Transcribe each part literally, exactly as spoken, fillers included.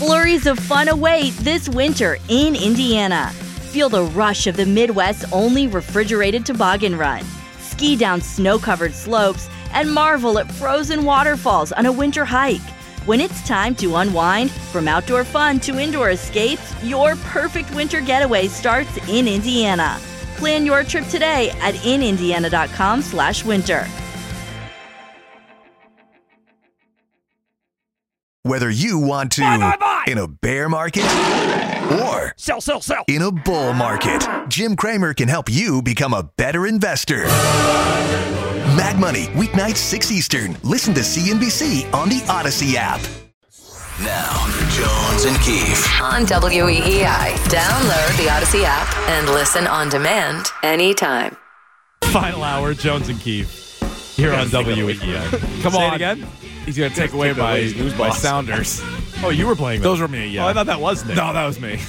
Flurries of fun await this winter in Indiana. Feel the rush of the Midwest's only refrigerated toboggan run. Ski down snow-covered slopes and marvel at frozen waterfalls on a winter hike. When it's time to unwind, from outdoor fun to indoor escapes, your perfect winter getaway starts in Indiana. Plan your trip today at in indiana dot com slash winter. Whether you want to buy, buy, buy. in a bear market or sell, sell, sell. in a bull market, Jim Cramer can help you become a better investor. Mad Money, weeknights six Eastern. Listen to C N B C on the Odyssey app. Now, Jones and Keefe on W E E I. Download the Odyssey app and listen on demand anytime. Final hour, Jones and Keefe here on W E E I. Come Say on. it again. He's going to take away my, my sounders. Oh, you were playing those. Those were me, yeah. Oh, I thought that was Nick. No, that was me.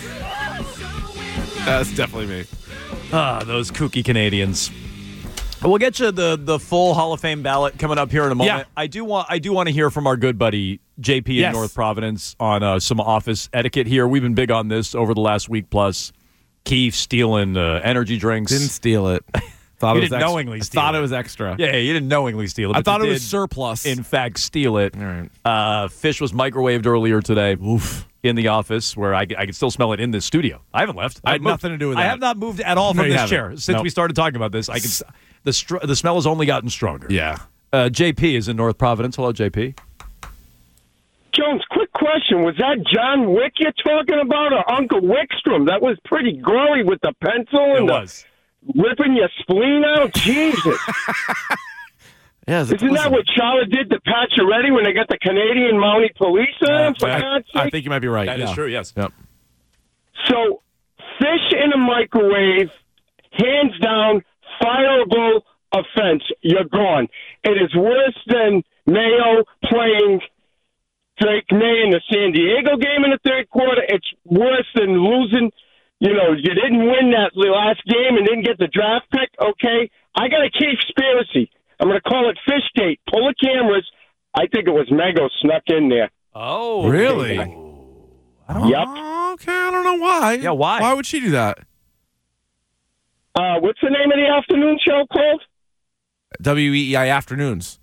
That's definitely me. Ah, those kooky Canadians. We'll get you the the full Hall of Fame ballot coming up here in a moment. Yeah. I do want I do want to hear from our good buddy J P yes. in North Providence on uh, some office etiquette here. We've been big on this over the last week plus. Keefe stealing uh, energy drinks. Didn't steal it. Thought you it was didn't extra. knowingly steal thought it. it was extra. Yeah, you didn't knowingly steal it. I but thought you it was did, surplus. in fact, steal it. All right. Uh, fish was microwaved earlier today. Oof. In the office where I, I can still smell it in this studio. I haven't left. I had moved. nothing to do with I that. have not moved at all No, from you this haven't. chair since Nope. we started talking about this. I can the str- the smell has only gotten stronger. Yeah. Uh, J P is in North Providence. Hello, J P. Jones, quick question. Was that John Wick you're talking about or Uncle Wickstrom? That was pretty gory with the pencil and It the was. ripping your spleen out. Jesus. Yeah, Isn't that what Charlotte did to Pacioretty when they got the Canadian Mountie Police on him, for I, God's I sake? think you might be right. That yeah. is true, yes. Yep. So, fish in a microwave, hands down, fireable offense. You're gone. It is worse than Mayo playing Drake May in the San Diego game in the third quarter. It's worse than losing. You know, you didn't win that last game and didn't get the draft pick. Okay, I got a conspiracy. I'm going to call it Fishgate. Pull the cameras. I think it was Mego snuck in there. Oh, Really? Yep. Okay, I don't know why. Yeah, why? Why would she do that? Uh, what's the name of the afternoon show called? W E E I Afternoons.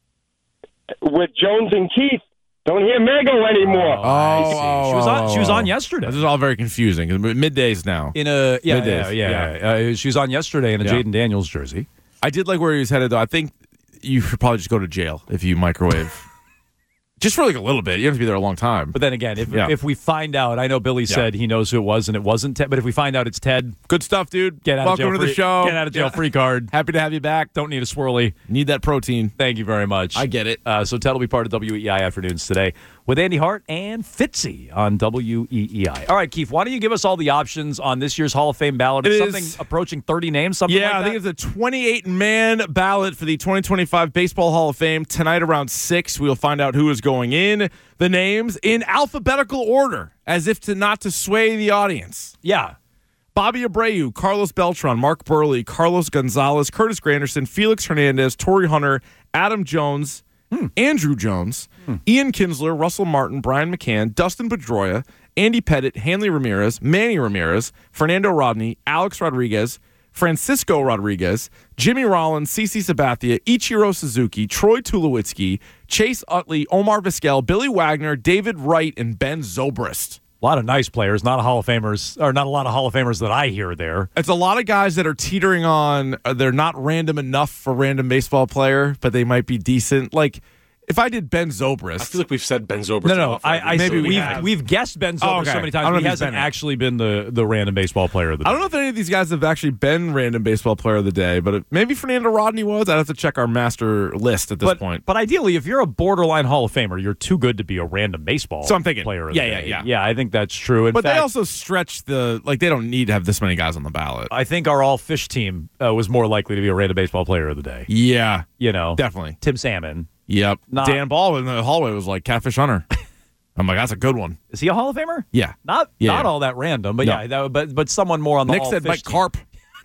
With Jones and Keith. Don't hear Mego anymore. Oh, I see. oh, she was on. oh, She was on oh. yesterday. This is all very confusing. Middays now. In a yeah, Middays, yeah, yeah. yeah. Uh, she was on yesterday in a Yeah. Jaden Daniels jersey. I did like where he was headed, though. I think you should probably just go to jail if you microwave. Just for like a little bit. You don't have to be there a long time. But then again, if Yeah. if we find out, I know Billy Yeah. said he knows who it was and it wasn't Ted. But if we find out it's Ted, Good stuff, dude. get out Welcome of jail to free, the show. Get out of jail Yeah. free card. Happy to have you back. Don't need a swirly. Need that protein. Thank you very much. I get it. Uh, so Ted will be part of W E E I Afternoons today with Andy Hart and Fitzy on W E E I. All right, Keith, why don't you give us all the options on this year's Hall of Fame ballot? It's It something is- approaching thirty names, something Yeah, like I that? think it's a twenty-eight man ballot for the twenty twenty-five Baseball Hall of Fame. Tonight around six, we'll find out who is going in. The names in alphabetical order, as if to not to sway the audience. Yeah. Bobby Abreu, Carlos Beltran, Mark Burley, Carlos Gonzalez, Curtis Granderson, Felix Hernandez, Torrey Hunter, Adam Jones, Hmm. Andrew Jones, hmm. Ian Kinsler, Russell Martin, Brian McCann, Dustin Pedroia, Andy Pettit, Hanley Ramirez, Manny Ramirez, Fernando Rodney, Alex Rodriguez, Francisco Rodriguez, Jimmy Rollins, CeCe Sabathia, Ichiro Suzuki, Troy Tulowitzki, Chase Utley, Omar Vizquel, Billy Wagner, David Wright, and Ben Zobrist. A lot of nice players, not a Hall of Famers, or not a lot of Hall of Famers that I hear there. It's a lot of guys that are teetering on, uh, they're not random enough for random baseball player, but they might be decent. Like, if I did Ben Zobrist. I feel like we've said Ben Zobrist. No, no, off I, every I maybe episode we we've have. we've guessed Ben Zobrist Oh, okay. so many I don't times, know but if he he's hasn't been it. actually been the, the random baseball player of the day. I don't know if any of these guys have actually been random baseball player of the day, but it, maybe Fernando Rodney was. I'd have to check our master list at this but, point. But ideally, if you're a borderline Hall of Famer, you're too good to be a random baseball So I'm thinking, player of yeah, the yeah, day. yeah. Yeah, I think that's true. In but fact, they also stretch the, like, they don't need to have this many guys on the ballot. I think our all fish team uh, was more likely to be a random baseball player of the day. Yeah, You know, definitely. Tim Salmon. Yep. Not- Dan Ball in the hallway was like, Catfish Hunter. I'm like, that's a good one. Is he a Hall of Famer? Yeah. Not Yeah, not yeah. all that random, but No. yeah, that, but but someone more on the Nick all said fish Mike team. Carp.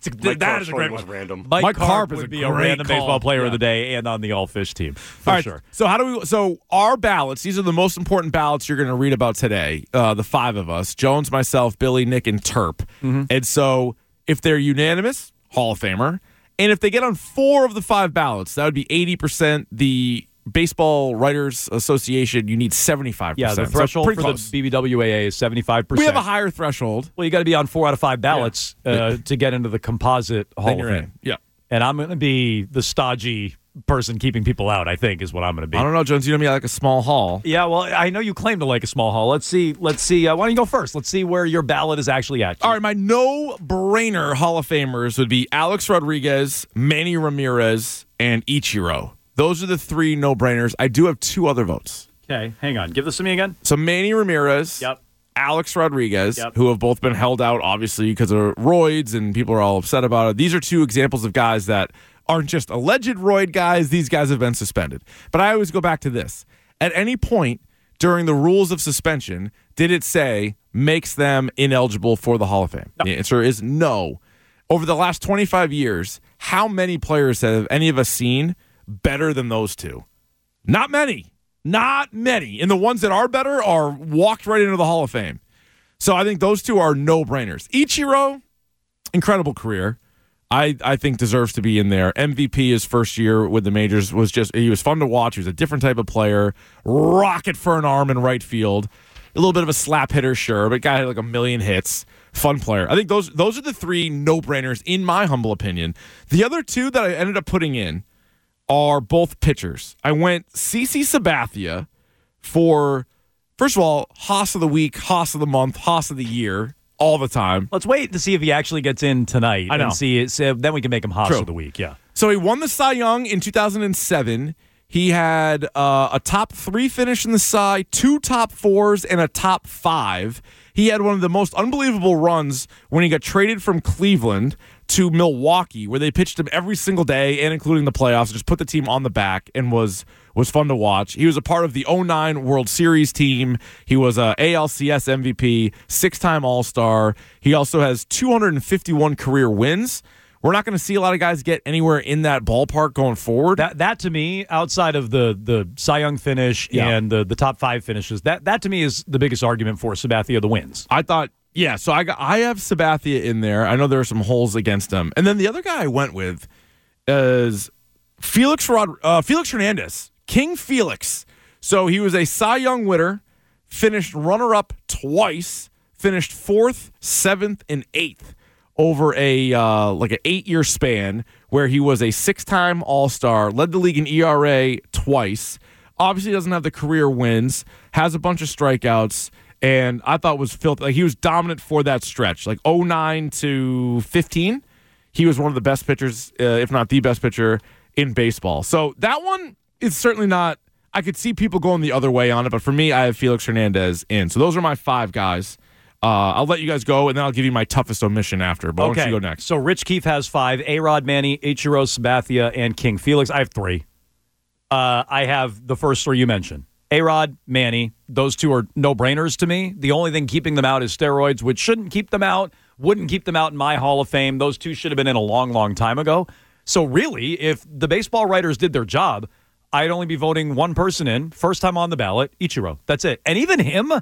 Th- that is a great was one. random. Mike, Mike Karp Karp is would a be a great random call. baseball player Yeah. of the day and on the all-fish team, for All right, sure. So how do we? So our ballots. These are the most important ballots you're going to read about today. Uh, the five of us: Jones, myself, Billy, Nick, and Terp. Mm-hmm. And so if they're unanimous, Hall of Famer. And if they get on four of the five ballots, that would be eighty percent. The Baseball Writers Association, you need seventy-five percent. Yeah, the threshold so for the B B W A A is seventy-five percent. We have a higher threshold. Well, you got to be on four out of five ballots Yeah. uh, to get into the composite Hall Then of you're Fame. in. Yeah. And I'm going to be the stodgy person keeping people out, I think, is what I'm going to be. I don't know, Jones. You know me, I like a small hall. Yeah, well, I know you claim to like a small hall. Let's see. Let's see. Uh, why don't you go first? Let's see where your ballot is actually at. All right, my no-brainer Hall of Famers would be Alex Rodriguez, Manny Ramirez, and Ichiro. Those are the three no-brainers. I do have two other votes. Okay, hang on. Give this to me again. So Manny Ramirez, Yep. Alex Rodriguez, Yep. who have both been held out, obviously, because of roids, and people are all upset about it. These are two examples of guys that aren't just alleged roid guys. These guys have been suspended. But I always go back to this. At any point during the rules of suspension, did it say makes them ineligible for the Hall of Fame? No. The answer is no. Over the last twenty-five years, how many players have any of us seen better than those two? Not many. Not many. And the ones that are better are walked right into the Hall of Fame. So I think those two are no-brainers. Ichiro, incredible career. I, I think deserves to be in there. M V P his first year with the majors was just, he was fun to watch. He was a different type of player. Rocket for an arm in right field. A little bit of a slap hitter, sure, but guy had like a million hits. Fun player. I think those those are the three no-brainers in my humble opinion. The other two that I ended up putting in are both pitchers. I went CeCe Sabathia for, first of all, Haas of the week, Haas of the month, Haas of the year, all the time. Let's wait to see if he actually gets in tonight. I know. And see it. So then we can make him Haas True. of the week. Yeah. So he won the Cy Young in two thousand seven. He had uh, a top three finish in the Cy, two top fours, and a top five. He had one of the most unbelievable runs when he got traded from Cleveland to Milwaukee, where they pitched him every single day and including the playoffs, just put the team on the back and was was fun to watch. He was a part of the oh nine World Series team. He was a A L C S M V P, six-time All-Star. He also has two hundred fifty-one career wins. We're not going to see a lot of guys get anywhere in that ballpark going forward. That that to me, outside of the the Cy Young finish Yeah. and the, the top five finishes, that that to me is the biggest argument for Sabathia the wins. I thought, yeah, so I got, I have Sabathia in there. I know there are some holes against him. And then the other guy I went with is Felix Rod, uh, Felix Hernandez, King Felix. So he was a Cy Young winner, finished runner-up twice, finished fourth, seventh, and eighth over a uh, like an eight-year span where he was a six-time All-Star, led the league in E R A twice, obviously doesn't have the career wins, has a bunch of strikeouts, and I thought was filthy. Like, he was dominant for that stretch, like oh nine to fifteen. He was one of the best pitchers, uh, if not the best pitcher in baseball. So that one is certainly not. I could see people going the other way on it, but for me, I have Felix Hernandez in. So those are my five guys. Uh, I'll let you guys go, and then I'll give you my toughest omission after. But why don't you go next? So Rich Keefe has five: A-Rod, Manny, Ichiro, Sabathia, and King Felix. I have three. Uh, I have the first three you mentioned: A-Rod, Manny. Those two are no-brainers to me. The only thing keeping them out is steroids, which shouldn't keep them out. Wouldn't keep them out in my Hall of Fame. Those two should have been in a long, long time ago. So really, if the baseball writers did their job, I'd only be voting one person in, first time on the ballot, Ichiro. That's it. And even him,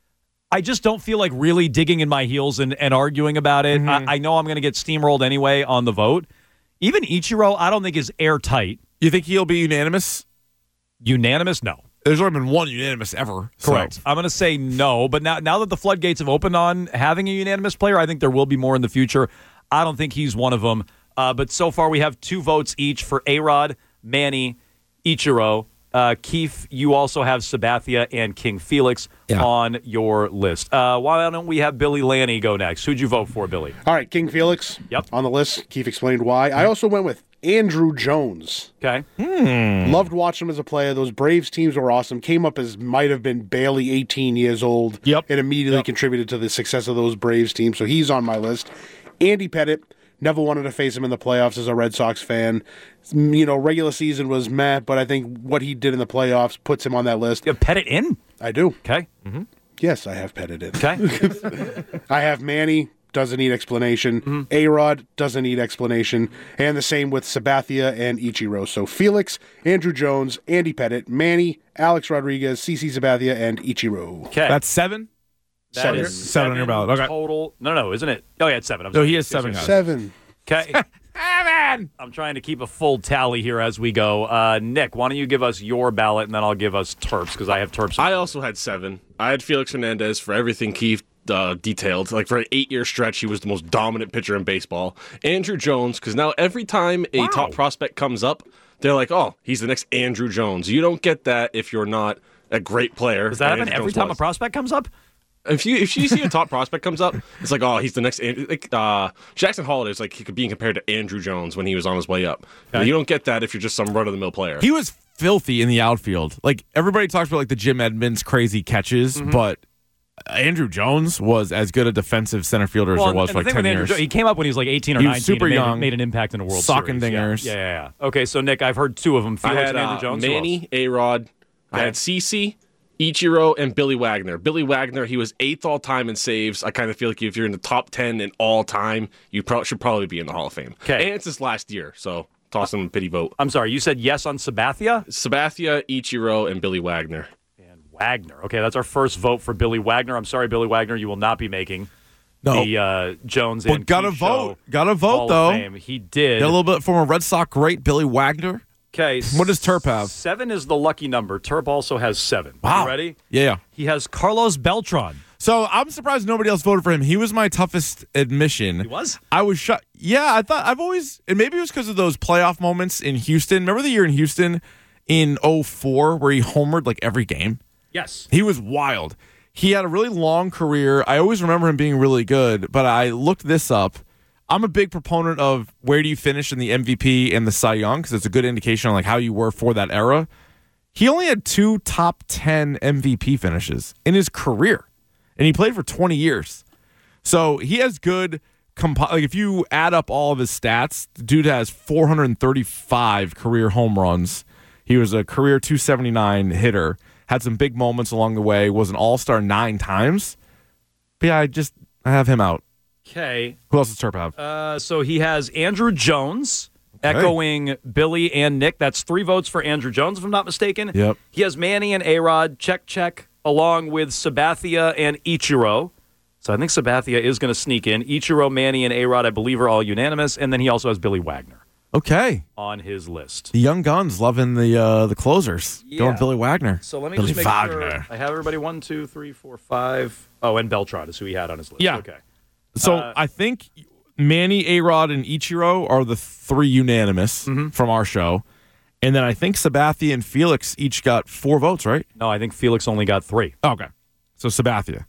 I just don't feel like really digging in my heels and, and arguing about it. Mm-hmm. I, I know I'm going to get steamrolled anyway on the vote. Even Ichiro, I don't think is airtight. You think he'll be unanimous? Unanimous? No. There's only been one unanimous ever. Correct. So. I'm going to say no, but now now that the floodgates have opened on having a unanimous player, I think there will be more in the future. I don't think he's one of them. Uh, but so far we have two votes each for A-Rod, Manny, Ichiro. Uh, Keefe, you also have Sabathia and King Felix yeah. on your list. Uh, why don't we have Billy Lanny go next? Who'd you vote for, Billy? All right, King Felix Yep. on the list. Keefe explained why. I also went with Andrew Jones. Okay. Hmm. Loved watching him as a player. Those Braves teams were awesome. Came up as might have been barely eighteen years old. Yep. And immediately Yep. contributed to the success of those Braves teams. So he's on my list. Andy Pettitte. Never wanted to face him in the playoffs as a Red Sox fan. You know, regular season was meh, but I think what he did in the playoffs puts him on that list. You have Pettit in? I do. Okay. Yes, I have Pettitte in. Okay. I have Manny, doesn't need explanation. Mm-hmm. A-Rod doesn't need explanation. And the same with Sabathia and Ichiro. So Felix, Andrew Jones, Andy Pettit, Manny, Alex Rodriguez, CeCe Sabathia, and Ichiro. Okay. That's seven? That seven. is Seven on your ballot. Okay. Total. No, no, isn't it? Oh, yeah, it's seven. I'm So sorry. he has Yes, seven yes, guys. Seven. Okay. I'm trying to keep a full tally here as we go. Uh, Nick, why don't you give us your ballot, and then I'll give us Terps, because I have Terps. I also had seven. I had Felix Hernandez for everything Keith uh, detailed. Like for an eight-year stretch, he was the most dominant pitcher in baseball. Andrew Jones, because now every time a Wow. top prospect comes up, they're like, oh, he's the next Andrew Jones. You don't get that if you're not a great player. Does that and happen Andrew every Jones time was. a prospect comes up? If you if you see a top prospect comes up, it's like, oh, he's the next. Like uh, Jackson Holliday is like he could be compared to Andrew Jones when he was on his way up. Okay. You don't get that if you're just some run of the mill player. He was filthy in the outfield. Like, everybody talks about, like, the Jim Edmonds crazy catches, Mm-hmm. but Andrew Jones was as good a defensive center fielder as Well, there was and for the like thing ten with Andrew years. Jo- he came up when he was like eighteen or He was nineteen. super and made, young. made an impact in the World Socking Series. Yeah. dingers. Yeah, yeah, yeah. Okay, so Nick, I've heard two of them. I Felix had and Andrew uh, Jones. Who Manny, else? A-Rod. I Okay. had CeCe, Ichiro, and Billy Wagner. Billy Wagner, he was eighth all time in saves. I kind of feel like if you're in the top ten in all time, you pro- should probably be in the Hall of Fame. Okay. And it's his last year, so toss him a pity vote. I'm sorry, you said yes on Sabathia? Sabathia, Ichiro, and Billy Wagner. And Wagner. Okay, that's our first vote for Billy Wagner. I'm sorry, Billy Wagner, you will not be making No. the uh, Jones But and gotta Keith vote. Show Gotta vote, Hall though. of Fame. He did. Got a little bit from a Red Sox great, Billy Wagner. Okay. What does Terp have? Seven is the lucky number. Terp also has seven. Wow. You ready? Yeah, yeah. He has Carlos Beltran. So I'm surprised nobody else voted for him. He was my toughest admission. He was? I was shocked. Yeah, I thought I've always, and maybe it was because of those playoff moments in Houston. Remember the year in Houston in oh four where he homered like every game? Yes. He was wild. He had a really long career. I always remember him being really good, but I looked this up. I'm a big proponent of where do you finish in the M V P and the Cy Young because it's a good indication on like how you were for that era. He only had two top ten M V P finishes in his career, and he played for twenty years. So he has good comp- like if you add up all of his stats, the dude has four hundred thirty-five career home runs. He was a career two seventy-nine hitter. Had some big moments along the way. Was an all-star nine times. But yeah, I just I have him out. Okay. Who else does Terp have? Uh, so he has Andrew Jones, echoing Billy and Nick. That's three votes for Andrew Jones, if I'm not mistaken. Yep. He has Manny and A-Rod, check, check, along with Sabathia and Ichiro. So I think Sabathia is going to sneak in. Ichiro, Manny, and A-Rod, I believe, are all unanimous. And then he also has Billy Wagner Okay. on his list. The young guns loving the uh, the closers. Yeah. Going Billy Wagner. So let me Billy just make Wagner. sure I have everybody one, two, three, four, five. Oh, and Beltran is who he had on his list. Yeah. Okay. So Uh, I think Manny, A-Rod, and Ichiro are the three unanimous Mm-hmm. from our show. And then I think Sabathia and Felix each got four votes, right? No, I think Felix only got three. Okay. So Sabathia.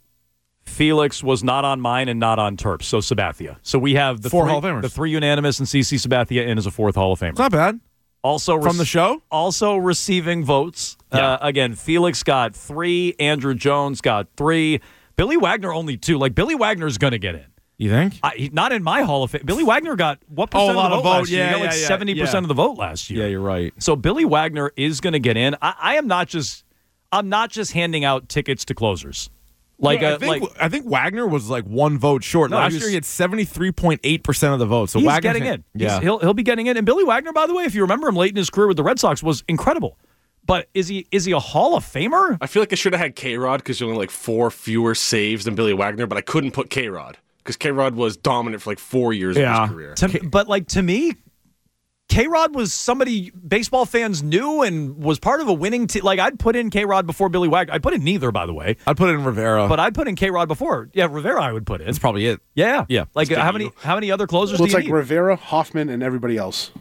Felix was not on mine and not on Terps, so Sabathia. So we have the Four three, Hall of Famers. the three unanimous and CeCe Sabathia in as a fourth Hall of Famer. It's not bad. Also From the show? Also receiving votes. Yeah. Uh, again, Felix got three. Andrew Jones got three. Billy Wagner only two. Like, Billy Wagner's going to get in. You think? I, he, not in my Hall of Fame. Billy Wagner got what Oh, a percent lot of of the vote vote. last year? Yeah, He got like yeah, yeah. seventy percent Yeah. of the vote last year. Yeah, you're right. So Billy Wagner is going to get in. I, I am not just I'm not just handing out tickets to closers. Like, I uh, think like I think Wagner was like one vote short. No, Last he was- year he had seventy-three point eight percent of the vote. So he's Wagner's getting in. Yeah. He's, he'll he'll be getting in. And Billy Wagner, by the way, if you remember him late in his career with the Red Sox, was incredible. But is he is he a Hall of Famer? I feel like I should have had K-Rod because you only like four fewer saves than Billy Wagner, but I couldn't put K-Rod because K-Rod was dominant for like four years Yeah. of his career. To, but like to me, K-Rod was somebody baseball fans knew and was part of a winning team. Like I'd put in K-Rod before Billy Wagner. I put in neither, by the way. I'd put it in Rivera. But I'd put in K-Rod before. Yeah, Rivera I would put in. that's probably it. Yeah, Yeah. Like That's how good many you. how many other closers Well, do it's you like need? Rivera, Hoffman, and everybody else.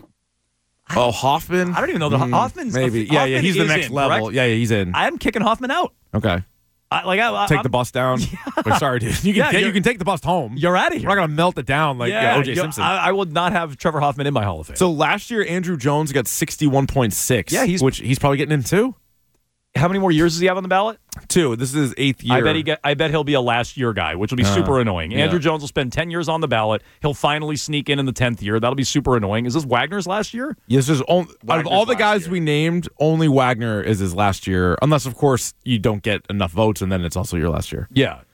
Oh, Hoffman? I don't even know the Mm, Hoffman's maybe. Hoffman Yeah, yeah, he's the is next in, level. correct? Yeah, yeah, he's in. I'm kicking Hoffman out. Okay. I, like I, I, Take I'm- the bus down. Wait, sorry, dude. You can, Yeah, yeah, you're- you can take the bus home. You're out of here. We're not going to melt it down like yeah, uh, O J you- Simpson. I, I would not have Trevor Hoffman in my Hall of Fame. so last year, Andrew Jones got sixty-one point six. Yeah, he's- which he's probably getting in two. how many more years does he have on the ballot? Two. This is his eighth year. I bet he get. I bet he'll be a last year guy, which will be Uh, super annoying. yeah. Andrew Jones will spend ten years on the ballot. He'll finally sneak in in the tenth year. That'll be super annoying. Is this Wagner's last year? Yes, there's only, out of Wagner's all the last guys year. we named, only Wagner is his last year, unless of course you don't get enough votes, and then it's also your last year. Yeah.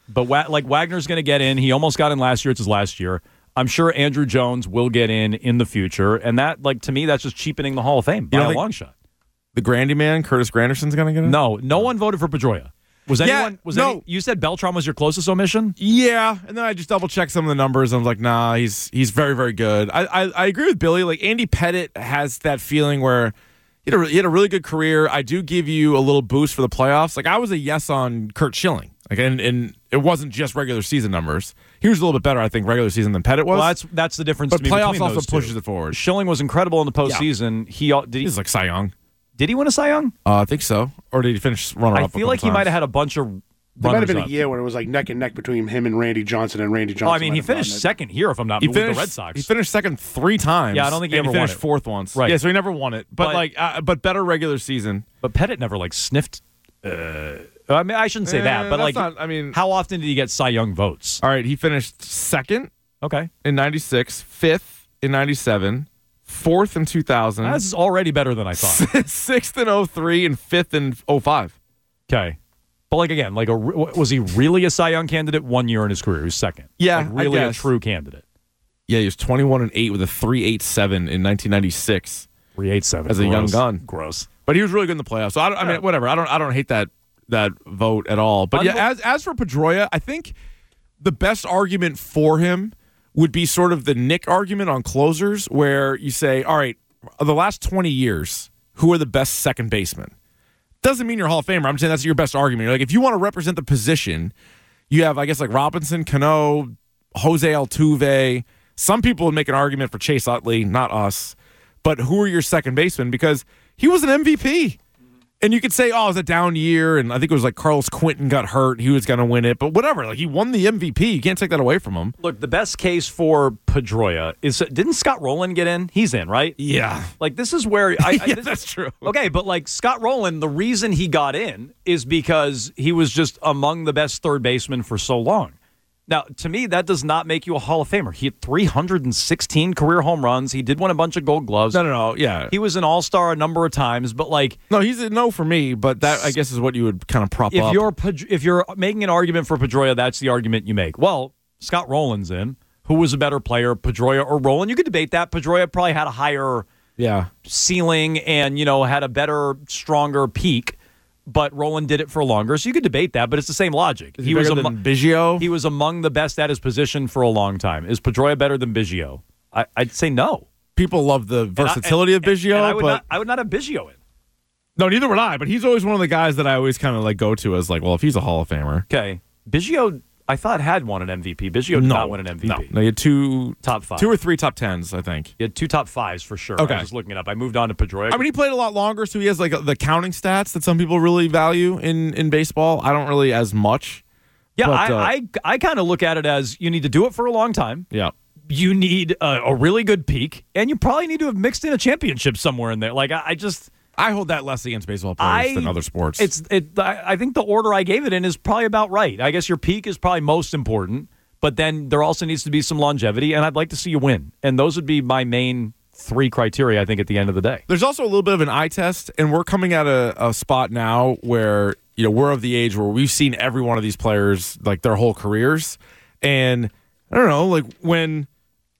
But Wa- like Wagner's going to get in. He almost got in last year. It's his last year. I'm sure Andrew Jones will get in in the future, and that, like to me, that's just cheapening the Hall of Fame by a long shot. The Grandy man, Curtis Granderson's going to get in? No, no one voted for Pedroia. Was Yeah, anyone? Was no. any, you said Beltran was your closest omission? Yeah, and then I just double checked some of the numbers. And I was like, nah, he's he's very very good. I I, I agree with Billy. Like Andy Pettitte has that feeling where he had, a, he had a really good career. I do give you a little boost for the playoffs. Like I was a yes on Curt Schilling. Like and, and it wasn't just regular season numbers. He was a little bit better, I think, regular season than Pettitte was. Well, that's that's the difference. But to me playoffs between also those pushes two. it forward. Schilling was incredible in the postseason. He did he, He's like Cy Young. Did he win a Cy Young? Uh, I think so. Or did he finish runner up? I feel like he might have had a bunch of. There might have been up. a year where it was like neck and neck between him and Randy Johnson, and Randy Johnson. Oh, I mean, might he have finished gotten it. second here, if I'm not He with finished, the Red Sox. He finished second three times. Yeah, I don't think he and ever he won finished it. fourth once. Right. Yeah, so he never won it. But, But- like, uh, but better regular season. But Pettitte never like sniffed. Uh, I mean, I shouldn't say Eh, that, but that's like, not- I mean- how often did he get Cy Young votes? All right, he finished second Okay, in ninety-six, fifth in ninety-seven, fourth in two thousand, this is already better than I thought. sixth in oh three, and fifth in oh five. Okay, but like again, like a re- was he really a Cy Young candidate one year in his career? He was second. Yeah, like I really a guess. true candidate. Yeah, he was twenty-one and eight with a three eighty-seven in nineteen ninety-six. Three eight seven As a young Gross. gun. Gross. But he was really good in the playoffs. So I, don't, I mean, whatever. I don't. I don't hate that that vote at all. But Unbe- yeah, as as for Pedroia, I think the best argument for him would be sort of the Nick argument on closers, where you say, all right, the last twenty years, who are the best second basemen? Doesn't mean you're a Hall of Famer. I'm saying that's your best argument. You're like, if you want to represent the position, you have, I guess, like Robinson, Cano, Jose Altuve. Some people would make an argument for Chase Utley, not us. But who are your second basemen? Because he was an M V P. And you could say, oh, it was a down year, and I think it was like Carlos Quentin got hurt. He was going to win it. But whatever. Like, he won the M V P. You can't take that away from him. Look, the best case for Pedroia is didn't Scott Rowland get in? He's in, right? Yeah. Like this is where I, I yeah, this- that's true. Okay, but like Scott Rowland, the reason he got in is because he was just among the best third basemen for so long. Now, to me, that does not make you a Hall of Famer. He had three hundred sixteen career home runs. He did win a bunch of Gold Gloves. No, no, no. Yeah. He was an All-Star a number of times, but like No, he's a no for me, but that, I guess, is what you would kind of prop if up. you're Ped- if you're making an argument for Pedroia, that's the argument you make. Well, Scott Rowland's in. Who was a better player, Pedroia or Rowland? You could debate that. Pedroia probably had a higher yeah. ceiling and, you know, had a better, stronger peak, but Rowland did it for longer. So you could debate that, but it's the same logic. Is he, he was amo- than Biggio? He was among the best at his position for a long time. Is Pedroia better than Biggio? I, I'd say no. People love the versatility and I, and, of Biggio, and I would but not, I would not have Biggio in. no, neither would I. But he's always one of the guys that I always kind of like go to as like, well, if he's a Hall of Famer, Okay. Biggio, I thought, had won an M V P. Biggio did no, not win an M V P. No, no, he had two Top five. two or three top tens, I think. He had two top fives for sure. Okay. I was just looking it up. I moved on to Pedroia. I mean, he played a lot longer, so he has like the counting stats that some people really value in in baseball. I don't really as much. yeah, but, I, uh, I, I kind of look at it as you need to do it for a long time. Yeah. You need a, a really good peak, and you probably need to have mixed in a championship somewhere in there. Like I, I just, I hold that less against baseball players I than other sports. It's it. I, I think the order I gave it in is probably about right. I guess your peak is probably most important, but then there also needs to be some longevity, and I'd like to see you win. And those would be my main three criteria, I think, at the end of the day. There's also a little bit of an eye test, and we're coming at a, a spot now where, you know, we're of the age where we've seen every one of these players like their whole careers. And I don't know, like when,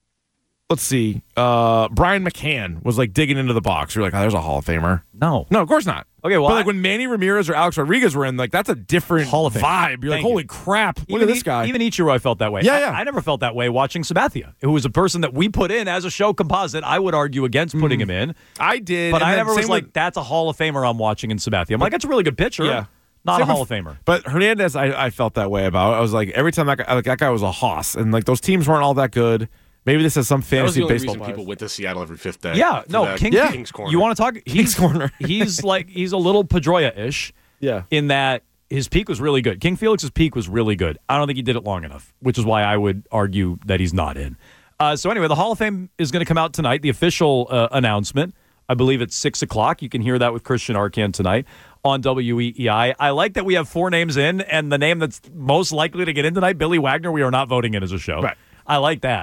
let's see, uh, Brian McCann was like digging into the box. You're like, oh, there's a Hall of Famer. No. No, of course not. Okay, well, but like I- when Manny Ramirez or Alex Rodriguez were in, like that's a different Hall of Fame. vibe. You're like, Thank you. holy crap, look Even at this E- guy. Even Ichiro, I felt that way. Yeah, I, yeah. I never felt that way watching Sabathia, who was a person that we put in as a show composite. I would argue against putting him in, I did, but and I then never was same like, with- that's a Hall of Famer I'm watching in Sabathia. I'm like, that's a really good pitcher. Yeah. Not Same a Hall with- of Famer. But Hernandez, I, I felt that way about. I was like, every time that guy, like, that guy was a hoss, and like those teams weren't all that good. Maybe this is some That was fantasy the only baseball reason players. people went to Seattle every fifth day. Yeah, for no, that King, Yeah. King's Corner. You want to talk? He's, Corner. he's like he's a little Pedroia-ish. Yeah. In that his peak was really good. King Felix's peak was really good. I don't think he did it long enough, which is why I would argue that he's not in. Uh, so anyway, the Hall of Fame is going to come out tonight. The official uh, announcement, I believe it's six o'clock. You can hear that with Christian Arcand tonight on W E E I. I like that we have four names in, and the name that's most likely to get in tonight, Billy Wagner, we are not voting in as a show. Right. I like that.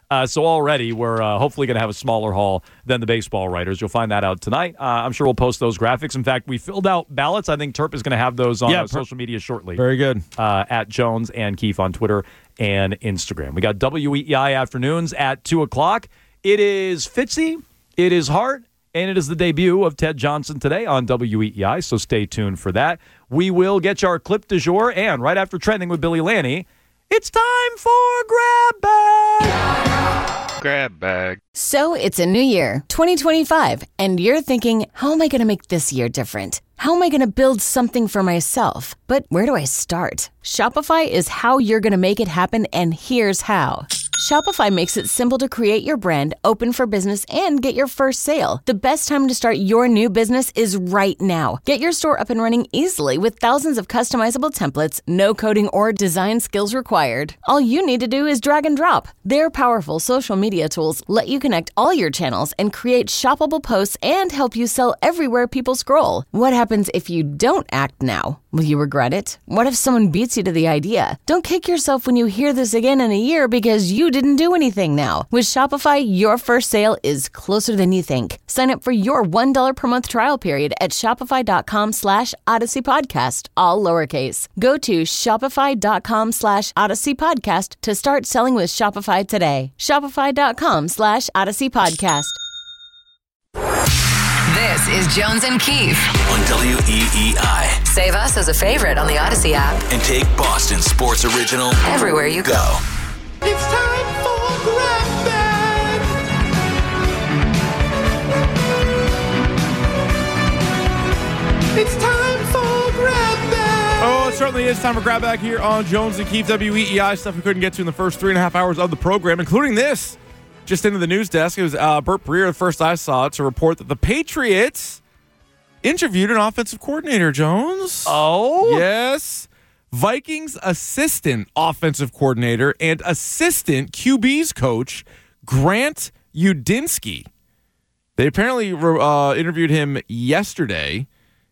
Uh, so already we're uh, hopefully going to have a smaller haul than the baseball writers. You'll find that out tonight. Uh, I'm sure we'll post those graphics. In fact, we filled out ballots. I think Terp is going to have those on yeah, uh, per- social media shortly. Very good. Uh, at Jones and Keefe on Twitter and Instagram. We got W E E I afternoons at two o'clock. It is Fitzy, it is Hart, and it is the debut of Ted Johnson today on W E E I, so stay tuned for that. We will get you our clip du jour, and right after Trending with Billy Lanny, it's time for Grab Bag. Grab Bag. So it's a new year, twenty twenty-five, and you're thinking, how am I going to make this year different? How am I going to build something for myself? But where do I start? Shopify is how you're going to make it happen, and here's how. Shopify makes it simple to create your brand, open for business, and get your first sale. The best time to start your new business is right now. Get your store up and running easily with thousands of customizable templates, no coding or design skills required. All you need to do is drag and drop. Their powerful social media tools let you connect all your channels and create shoppable posts and help you sell everywhere people scroll. What happens if you don't act now? Will you regret it? What if someone beats you to the idea? Don't kick yourself when you hear this again in a year because you didn't do anything now. With Shopify, your first sale is closer than you think. Sign up for your one dollar per month trial period at shopify.com slash Odyssey Podcast, all lowercase. Go to shopify.com slash Odyssey Podcast to start selling with Shopify today. Shopify.com slash Odyssey Podcast. This is Jones and Keefe On W E E I. Save us as a favorite on the Odyssey app. And take Boston Sports Original Everywhere you go. go. It's time for Grab Bag. It's time for Grab Bag. Oh, it certainly is time for Grab Bag here on Jones and Keefe W E E I. Stuff we couldn't get to in the first three and a half hours of the program, including this. Just into the news desk, it was uh, Burt Breer, the first I saw, to report that the Patriots interviewed an offensive coordinator, Jones. Oh? Yes. Vikings assistant offensive coordinator and assistant Q B's coach, Grant Udinski. They apparently uh, interviewed him yesterday,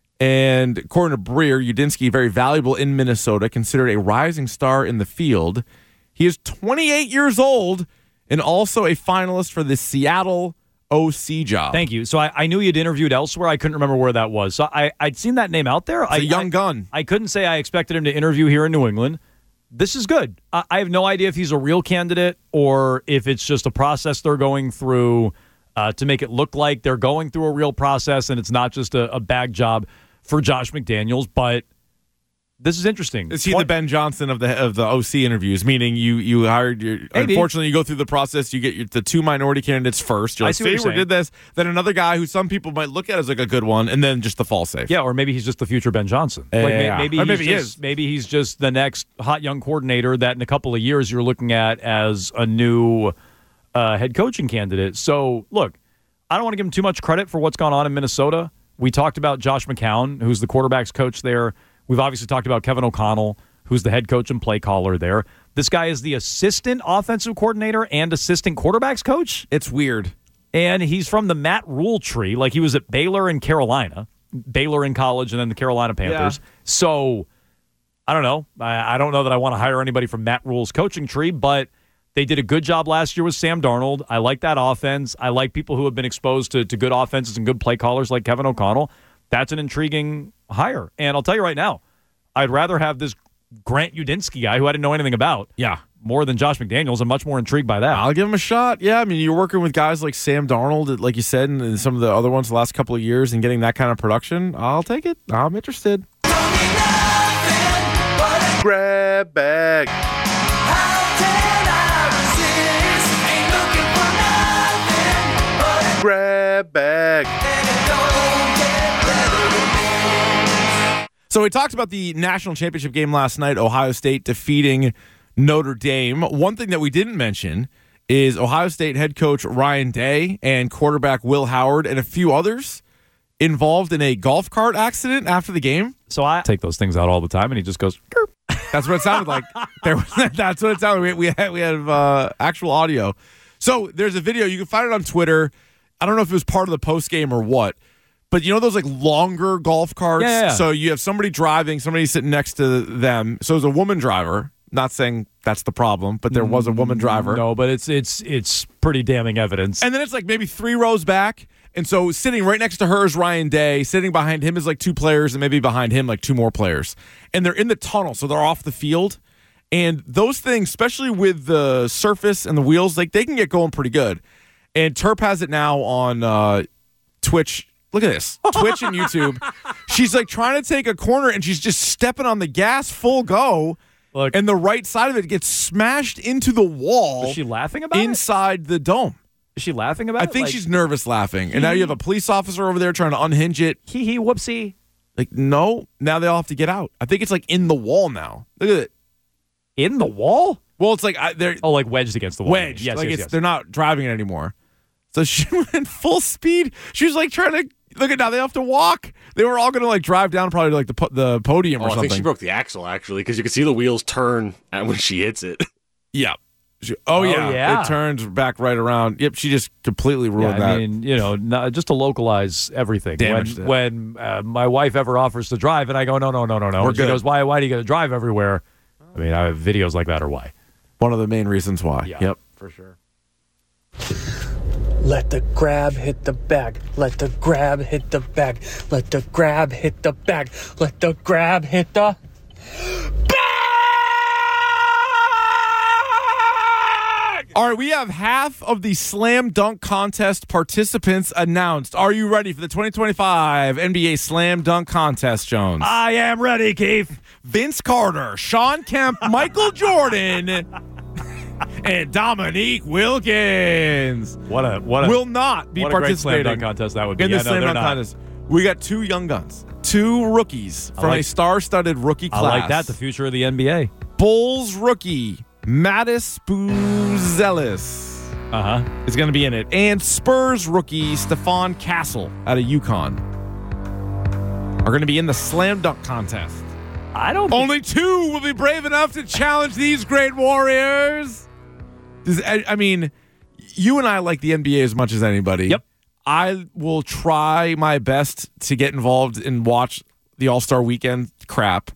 and according to Breer, Udinski, very valuable in Minnesota, considered a rising star in the field. He is twenty-eight years old and also a finalist for the Seattle O C job. Thank you. So I, I knew you'd interviewed elsewhere. I couldn't remember where that was. So I, I'd seen that name out there. It's I, a young I, gun. I couldn't say I expected him to interview here in New England. This is good. I, I have no idea if he's a real candidate or if it's just a process they're going through uh, to make it look like they're going through a real process and it's not just a, a bag job for Josh McDaniels. But this is interesting. Is he the Ben Johnson of the of the O C interviews? Meaning you you hired your. Maybe. Unfortunately, you go through the process. You get your, the two minority candidates first. You're I like, see what you're Faber saying. did this. Then another guy who some people might look at as like a good one, and then just the fall safe. Yeah, or maybe he's just the future Ben Johnson. Yeah. Like may- maybe Or he's maybe he just, is. maybe he's just the next hot young coordinator that in a couple of years you're looking at as a new uh, head coaching candidate. So look, I don't want to give him too much credit for what's gone on in Minnesota. We talked about Josh McCown, who's the quarterback's coach there. We've obviously talked about Kevin O'Connell, who's the head coach and play caller there. This guy is the assistant offensive coordinator and assistant quarterbacks coach. It's weird. And he's from the Matt Rule tree. Like he was at Baylor and Carolina. Baylor in college and then the Carolina Panthers. Yeah. So, I don't know. I, I don't know that I want to hire anybody from Matt Rule's coaching tree, but they did a good job last year with Sam Darnold. I like that offense. I like people who have been exposed to, to good offenses and good play callers like Kevin O'Connell. That's an intriguing hire. And I'll tell you right now, I'd rather have this Grant Udinski guy who I didn't know anything about. Yeah. More than Josh McDaniels. I'm much more intrigued by that. I'll give him a shot. Yeah, I mean, you're working with guys like Sam Darnold, like you said, and, and some of the other ones the last couple of years and getting that kind of production. I'll take it. I'm interested. Grab Bag. Grab Bag. So we talked about the national championship game last night, Ohio State defeating Notre Dame. One thing that we didn't mention is Ohio State head coach Ryan Day and quarterback Will Howard and a few others involved in a golf cart accident after the game. So I take those things out all the time, and he just goes, Gerp. That's what it sounded like. There was, that's what it sounded like. We, we, had, we have uh, actual audio. So there's a video. You can find it on Twitter. I don't know if it was part of the post game or what. But you know those like longer golf carts? Yeah, yeah. So you have somebody driving, somebody sitting next to them. So it's a woman driver, Not saying that's the problem, but there was a woman driver. No, but it's it's it's pretty damning evidence. And then it's like maybe three rows back. And so sitting right next to her is Ryan Day. Sitting behind him is like two players, and maybe behind him like two more players. And they're in the tunnel, so they're off the field. And those things, especially with the surface and the wheels, like they can get going pretty good. And Terp has it now on uh, Twitch. Look at this. Twitch and YouTube. She's like trying to take a corner, and she's just stepping on the gas full go. Look, and the right side of it gets smashed into the wall. Is she laughing about inside it? the dome? Is she laughing about I it? I think like, she's nervous laughing. And now you have a police officer over there trying to unhinge it. Hee hee, whoopsie. Like, no. Now they all have to get out. I think it's like in the wall now. Look at it. In the wall? Well, it's like I, they're oh, like wedged against the wall. Wedged. Yes, like yes, it's, yes. They're not driving it anymore. So she went full speed. She was like trying to look at now. They have to walk. They were all going to like drive down probably to like the po- the podium oh, or I something. think she broke the axle actually because you can see the wheels turn when she hits it. Yeah. She, oh, Oh, yeah. yeah. It turns back right around. Yep. She just completely ruined yeah, that. I mean, you know, not, just to localize everything. Damaged when it. when uh, my wife ever offers to drive, and I go, no, no, no, no, no. We're And she good. goes, why? Why do you got to drive everywhere? I mean, I have videos like that, or why? One of the main reasons why. Yeah, Yep. for sure. Let the grab hit the bag. Let the grab hit the bag. Let the grab hit the bag. Let the grab hit the bag! All right, we have half of the Slam Dunk Contest participants announced. Are you ready for the twenty twenty-five N B A Slam Dunk Contest, Jones? I am ready, Keith. Vince Carter, Sean Kemp, Michael Jordan, and Dominique Wilkins. What a what a will not be what a great participating slam dunk contest that would be. in Yeah, the no, Slam they're Dunk not. Contest. We got two young guns, two rookies I from like- a star-studded rookie class. I like that. The future of the N B A. Bulls rookie Mattis Buzelis Uh huh. is going to be in it, and Spurs rookie Stephon Castle out of UConn are going to be in the Slam Dunk Contest. I don't. Only two will be brave enough to challenge these great warriors. Does, I, I mean, you and I like the N B A as much as anybody. Yep. I will try my best to get involved and watch the All-Star Weekend crap.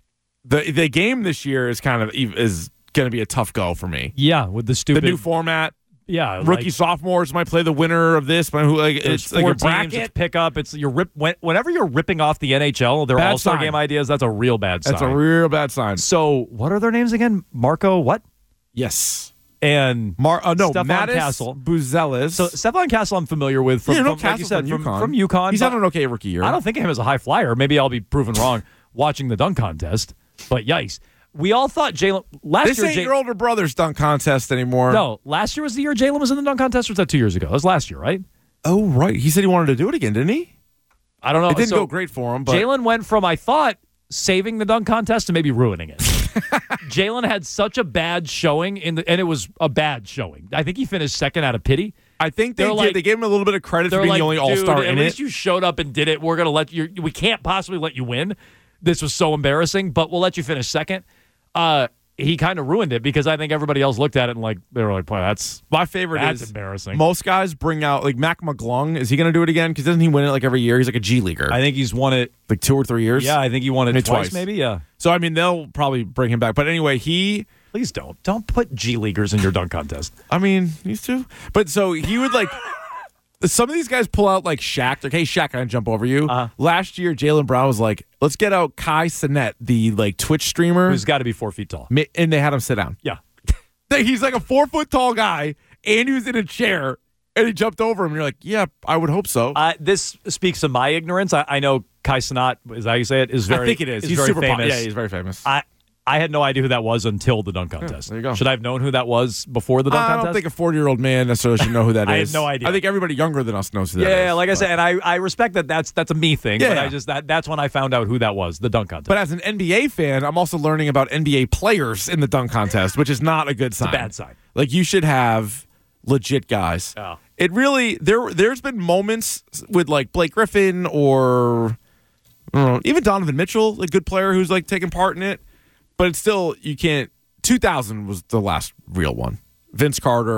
The the game this year is kind of is going to be a tough go for me. Yeah, with the The stupid new format. Yeah, Rookie like, sophomores might play the winner of this, but who like there's it's like four a teams, bracket. it's pick up. It's you're rip when, whenever you're ripping off the N H L, their Bad All Star sign. game ideas. That's a real bad sign. That's a real bad sign. So what are their names again? Marco what? Yes. And Mar uh, no, Stephon Mattis Castle. Buzelis. So Stephon Castle, I'm familiar with from, Yeah, no, from like you Castle's said, from from, UConn. from UConn. He's but having an okay rookie year. I don't think of him as a high flyer. Maybe I'll be proven wrong watching the dunk contest. But yikes, we all thought Jalen last This year. ain't Jay- your older brother's dunk contest anymore. no, last year was the year Jalen was in the dunk contest. Or was that two years ago? That was last year, right? Oh, right. He said he wanted to do it again, didn't he? I don't know. It didn't So go great for him, but Jalen went from I thought saving the dunk contest to maybe ruining it. Jalen had such a bad showing in the, and it was a bad showing. I think he finished second out of pity. I think they They're did, like- they gave him a little bit of credit for They're being like, the only dude, All-Star at in least it. you showed up and did it. We're gonna let you. We can't possibly let you win. This was so embarrassing, but we'll let you finish second. Uh, he kind of ruined it because I think everybody else looked at it and like they were like, "Boy, that's My favorite that's is embarrassing." most guys bring out like Mac McClung. Is he going to do it again? Because doesn't he win it like every year? He's like a G leaguer, I think he's won it. like two or three years. Yeah, I think he won it Maybe twice, twice. maybe. Yeah. So I mean, they'll probably bring him back. But anyway, he. Please don't don't put G leaguers in your dunk contest. I mean, used to. But so he would like. Some of these guys pull out like Shaq. Like, hey, Shaq, can I jump over you? Uh-huh. Last year, Jalen Brown was like, let's get out Kai Cenat, the like Twitch streamer. Who's got to be four feet tall? Mi- and they had him sit down. Yeah. He's like a four foot tall guy, and he was in a chair, and he jumped over him. And you're like, yeah, I would hope so. Uh, this speaks of my ignorance. I, I know Kai Cenat, is that how you say it? Is very. I think it is. is He's very super pop- famous. Yeah, he's very famous. I I had no idea who that was until the dunk contest. there you go. Should I have known who that was before the dunk I contest? don't think a forty year old man necessarily should know who that is. I had no idea. I think everybody younger than us knows who that yeah, is. yeah, like I but- said, and I, I respect that. That's that's a me thing. Yeah, but yeah. I just that that's when I found out who that was. The dunk contest. But as an N B A fan, I'm also learning about N B A players in the dunk contest, which is not a good sign. a bad sign. Like you should have legit guys. Oh. It really there. There's been moments with like Blake Griffin or I don't know, even Donovan Mitchell, a good player who's like taking part in it. But it's still you can't. two thousand was the last real one. Vince Carter,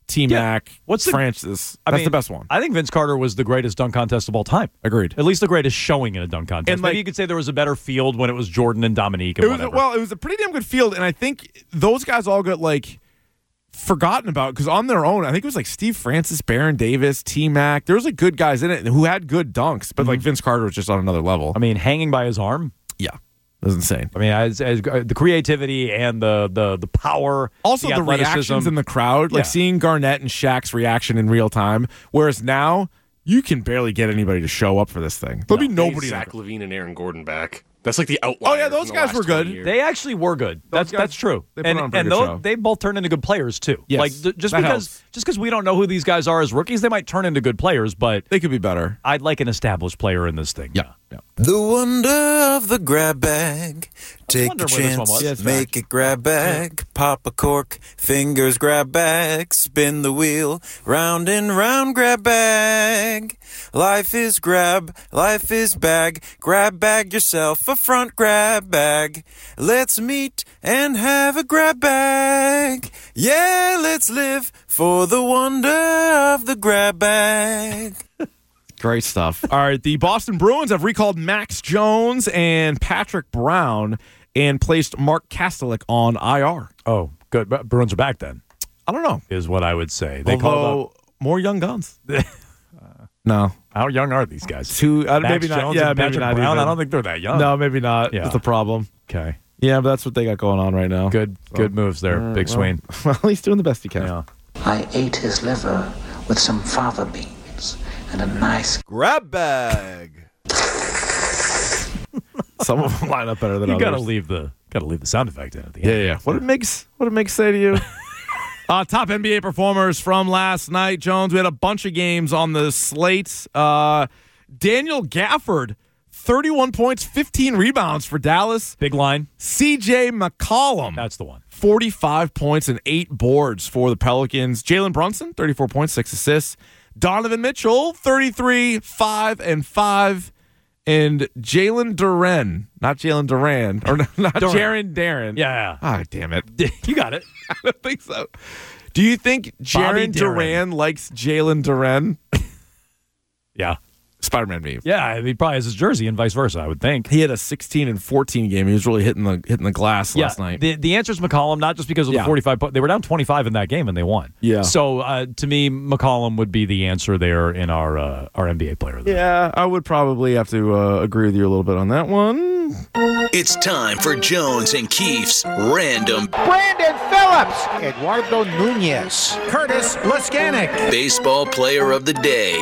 T-Mac, Yeah. What's the- Francis. I That's mean, the best one. I think Vince Carter was the greatest dunk contest of all time. Agreed. At least the greatest showing in a dunk contest. And, Maybe like- you could say there was a better field when it was Jordan and Dominique and It was whatever. well, it was a pretty damn good field, and I think those guys all got like forgotten about because on their own, I think it was like Steve Francis, Baron Davis, T-Mac. There was like good guys in it who had good dunks, but like Vince Carter was just on another level. I mean, hanging by his arm. Yeah, it was insane. I mean, as, as the creativity and the the the power, Also, the, the, athleticism. reactions in the crowd, like Yeah. seeing Garnett and Shaq's reaction in real time. Whereas now, you can barely get anybody to show up for this thing. There'll be nobody. Zach Levine and Aaron Gordon back. That's like the outlier. Oh, yeah, those from the guys last were good. twenty years. They actually were good. That's guys- that's true. they put and on a pretty and good those, show. they both turned into good players too. Yes, like th- just that because helps. just because we don't know who these guys are as rookies, they might turn into good players. But They could be better. I'd like an established player in this thing. Yeah, yeah. The wonder of the grab bag. Take a wondering where this one chance, was. Yeah, it's make back. it grab bag. Pop a cork, fingers grab bag. Spin the wheel, round and round grab bag. Life is grab, life is bag. Grab bag yourself a front grab bag. Let's meet and have a grab bag. Yeah, let's live for the wonder of the grab bag. Great stuff. All right, the Boston Bruins have recalled Max Jones and Patrick Brown and placed Mark Kastelik on I R. Oh, good. But Bruins are back then. I don't know. Is what I would say. They Although, called up. more young guns. no. How young are these guys? Two, uh, Max maybe not. Jones Yeah, and maybe Patrick not Brown. even. I don't think they're that young. No, maybe not. Yeah. That's the problem. Okay. Yeah, but that's what they got going on right now. Good. So- Good moves there, Uh, Big well, Swain. Well, he's doing the best he can. Yeah. I ate his liver with some fava beans and a nice Grab bag. Some of them line up better than You others. gotta leave the gotta leave the sound effect in at the Yeah, end. yeah. What it makes what it makes say to you. uh, top N B A performers from last night, Jones. We had a bunch of games on the slate. Uh, Daniel Gafford, thirty-one points, fifteen rebounds for Dallas. Big line. C J McCollum, That's the one. forty-five points and eight boards for the Pelicans. Jalen Brunson, thirty-four points, six assists. Donovan Mitchell, thirty-three, five, and five. And Jalen Duren, not Jalen Duran, or not Jaron Darren. Yeah. Ah, damn it. You got it. I don't think so. Do you think Bobby Jaron Darren. Duran likes Jalen Duren? Yeah. Spider-Man meme. Yeah, he probably has his jersey and vice versa, I would think. He had a sixteen and fourteen game. He was really hitting the hitting the glass Yeah, last night. The, the answer is McCollum, not just because of Yeah. the forty-five. Po- they were down twenty-five in that game and they won. Yeah. So uh, to me, McCollum would be the answer there in our uh, our N B A player. There. Yeah, I would probably have to uh, agree with you a little bit on that one. It's time for Jones and Keefe's Random Brandon Phillips, Eduardo Nunez, Curtis Laskanik. Baseball Player of the Day.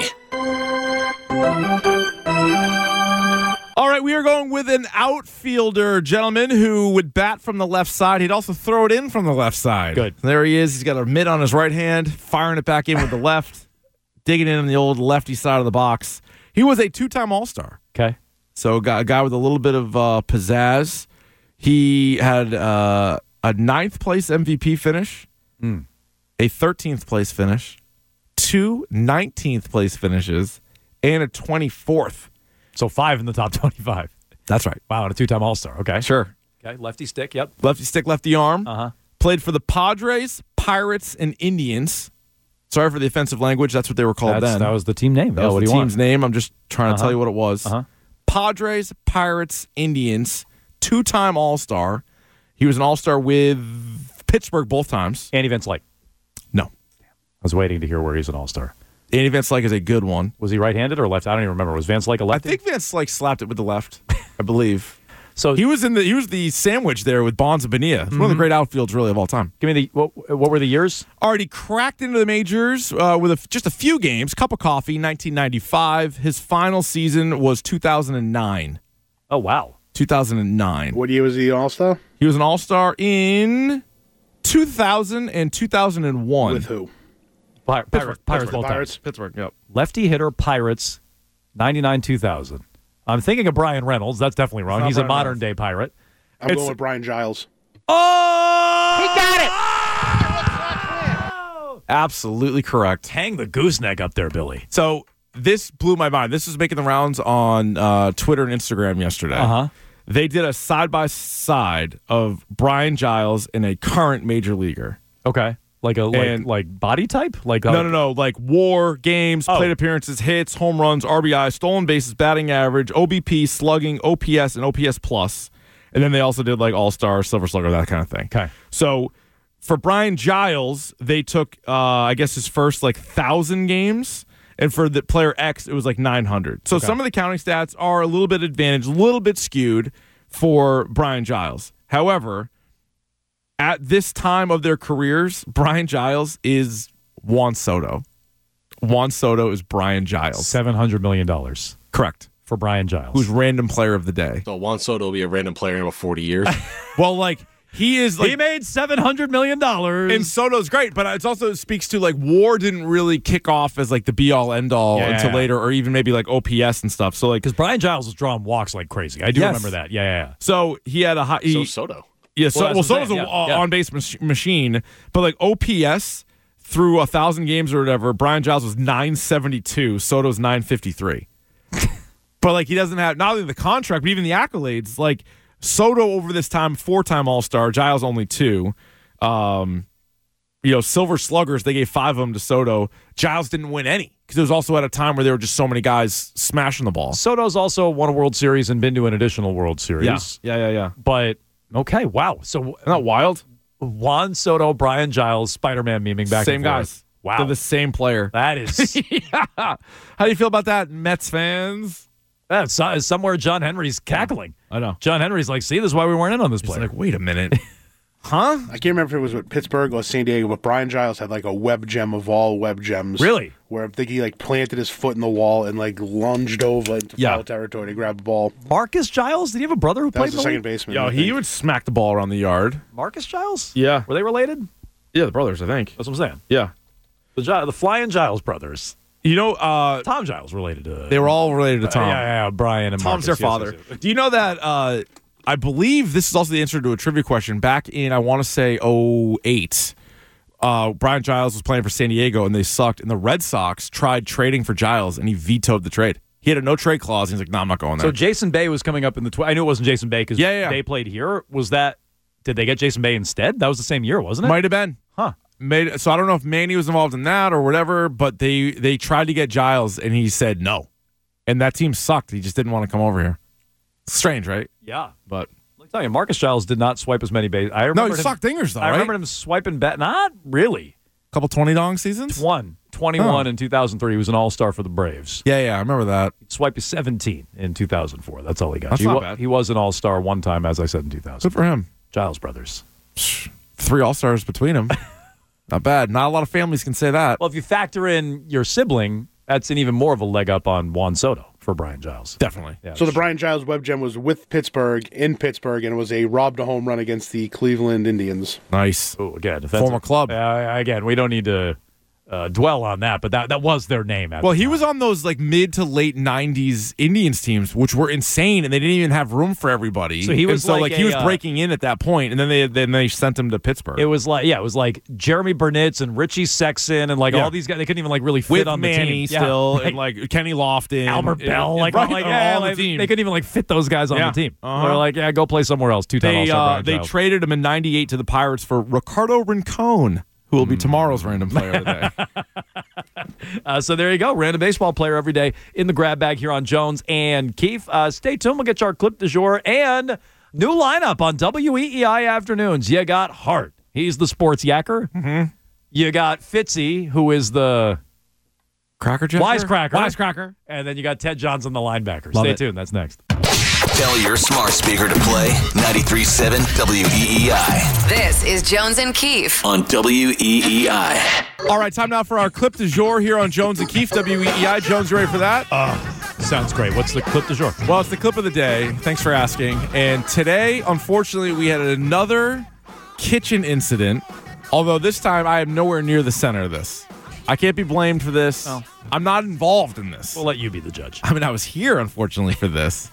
All right, we are going with an outfielder, gentlemen, who would bat from the left side. He'd also throw it in from the left side. Good. There he is. He's got a mitt on his right hand, firing it back in with the left, digging in on the old lefty side of the box. He was a two-time All-Star. Okay. So a guy, a guy with a little bit of uh, pizzazz. He had uh, a ninth place M V P finish, Mm. a thirteenth place finish, two nineteenth place finishes, and a twenty-fourth. So five in the top twenty-five. That's right. Wow, and a two-time All-Star. Okay. Sure. Okay, lefty stick, yep. Lefty stick, lefty arm. Uh-huh. Played for the Padres, Pirates, and Indians. Sorry for the offensive language. That's what they were called That's- then. that was the team name. That Yeah, was what the do you team's want? name. I'm just trying to Uh-huh. tell you what it was. Uh-huh. Padres, Pirates, Indians, two-time All-Star. He was an All-Star with Pittsburgh both times. Andy Van Slyke. No. I was waiting to hear where he's an All-Star. Andy Van Slyke is a good one. Was he right-handed or left? I don't even remember. Was Van Slyke a I lefty? think Van Slyke slapped it with the left, I believe. So he was in the he was the sandwich there with Bonds and Bonilla. It's one of the great outfields really of all time. Give me the what, what were the years? Already cracked into the majors uh, with a, just a few games. Cup of coffee, nineteen ninety-five. His final season was two thousand nine. Oh wow, two thousand nine. What year was he All Star? He was an All Star in two thousand and two thousand one. With who? Pir- Pirates, Pittsburgh, Pirates, Pittsburgh, both Pirates. times. Pittsburgh. Yep. Lefty hitter, Pirates, ninety-nine two thousand. I'm thinking of Brian Reynolds. That's definitely wrong. not He's Brian a modern day Pirate. I'm It's- going with Brian Giles. Oh, He got it. Absolutely correct. Hang the gooseneck up there, Billy. So this blew my mind. This was making the rounds on uh, Twitter and Instagram yesterday. Uh-huh. They did a side by side of Brian Giles and a current major leaguer. Okay. Like a like, And- like body type? Like No, no, no. Like WAR, games, Oh. plate appearances, hits, home runs, R B I, stolen bases, batting average, O B P, slugging, O P S, and O P S plus. And then they also did like All Star, Silver Slugger, that kind of thing. Okay. So for Brian Giles, they took uh, I guess his first like thousand games, and for the player X, it was like nine hundred. So Okay. some of the counting stats are a little bit advantaged, a little bit skewed for Brian Giles. However, at this time of their careers, Brian Giles is Juan Soto. Juan Soto is Brian Giles. seven hundred million dollars Correct. for Brian Giles. Who's random player of the day. So Juan Soto will be a random player in about forty years. Well, like, he is like. he made seven hundred million dollars. And Soto's great, but it also speaks to like WAR didn't really kick off as like the be all end all Yeah. until later, or even maybe like O P S and stuff. So like, Because Brian Giles was drawing walks like crazy. I do Yes. remember that. Yeah, yeah, yeah. so he had a high. so He, Soto. yeah, so Well, well, that's what I'm Soto's saying. a Yeah, yeah. on base mach- machine, but like O P S through a thousand games or whatever, Brian Giles was nine seventy two. Soto's nine fifty three. But like he doesn't have not only the contract, but even the accolades. Like Soto over this time, four time All Star. Giles only two. Um, you know, Silver Sluggers, they gave five of them to Soto. Giles didn't win any because it was also at a time where there were just so many guys smashing the ball. Soto's also won a World Series and been to an additional World Series. Yeah, yeah, yeah, yeah. But, okay, wow. So Isn't that wild? Juan Soto, Brian Giles, Spider-Man memeing back Same and forth. guys. Wow. They're the same player. That is... yeah. How do you feel about that, Mets fans? That's so- somewhere John Henry's cackling. I know. John Henry's like, see, this is why we weren't in on this He's player. like, wait a minute. Huh? I can't remember if it was with Pittsburgh or San Diego, but Brian Giles had like a web gem of all web gems. Really? Where I think he like planted his foot in the wall and like lunged over into Yeah. foul territory to grab the ball. Marcus Giles? Did he have a brother who That played was in the the second league? baseman. Yo, I he think. would smack the ball around the yard. Marcus Giles? Yeah. Were they related? Yeah, the brothers, I think. That's what I'm saying. Yeah. The, Gi- the Flying Giles brothers. You know, uh, Tom Giles related to... they were all related to Tom. Uh, yeah, yeah, Brian and Tom's Marcus. their Yes, father. yes, yes. Do you know that? Uh, I believe this is also the answer to a trivia question. Back in, I want to say, oh eight, uh, Brian Giles was playing for San Diego, and they sucked. And the Red Sox tried trading for Giles, and he vetoed the trade. He had a no trade clause. And he's like, "No, I'm not going there." So Jason Bay was coming up in the... Tw- I knew it wasn't Jason Bay because Yeah, yeah, yeah. they played here. Was that... Did they get Jason Bay instead? That was the same year, wasn't it? Might have been. Huh. Made so I don't know if Manny was involved in that or whatever, but they they tried to get Giles, and he said no. And that team sucked. He just didn't want to come over here. Strange, right? Yeah. But Let me tell you, Marcus Giles did not swipe as many bases. I no, remember he sucked dingers though. I right? remember him swiping bat. Not really. couple twenty dong seasons. One. twenty-one Huh. in two thousand three. He was an all-star for the Braves. Yeah, yeah, I remember that. Swipe is seventeen in two thousand four. That's all he got. That's he, not wa- bad. he was an all-star one time, as I said, in two thousand. Good for him. Giles brothers. Three all stars between them. Not bad. Not a lot of families can say that. Well, if you factor in your sibling, that's an even more of a leg up on Juan Soto for Brian Giles. Definitely. Yeah. So the Brian Giles web gem was with Pittsburgh in Pittsburgh, and it was a robbed a home run against the Cleveland Indians. Nice. Ooh, again, defensive. Former club. Uh, again, we don't need to uh, dwell on that, but that, that was their name. At Well, the he time. was on those like mid to late nineties Indians teams, which were insane, and they didn't even have room for everybody. So he was and so like like, he a, was uh, breaking in at that point, and then they then they sent him to Pittsburgh. It was like, yeah, it was like Jeremy Burnitz and Richie Sexton and like Yeah. all these guys. They couldn't even like really fit with on the Manny team. still, Yeah. and like Kenny Lofton, Elmer and- Bell, and- like, right, all, like, on yeah, all like, the team. they couldn't even like fit those guys on Yeah. the team. Uh-huh. They're like, yeah, go play somewhere else. Two-time They All-Star uh, Brian they Giles. traded him in ninety-eight to the Pirates for Ricardo Rincon, who will be tomorrow's random player of the day. Uh, so there you go. Random baseball player every day in the grab bag here on Jones and Keefe. Uh, stay tuned. We'll get you our clip du jour and new lineup on W E E I afternoons. You got Hart. He's the sports yacker. Mm-hmm. You got Fitzy, who is the Cracker Jacker? wisecracker. Wisecracker. And then you got Ted Johnson, the linebacker. Love Stay it. tuned. That's next. Tell your smart speaker to play ninety-three point seven W E E I This is Jones and Keefe. on W E E I. All right, time now for our clip du jour here on Jones and Keefe, W E E I. Jones, you ready for that? Uh, sounds great. What's the clip du jour? Well, it's the clip of the day. Thanks for asking. And today, unfortunately, we had another kitchen incident, although this time I am nowhere near the center of this. I can't be blamed for this. Oh. I'm not involved in this. We'll let you be the judge. I mean, I was here, unfortunately, for this.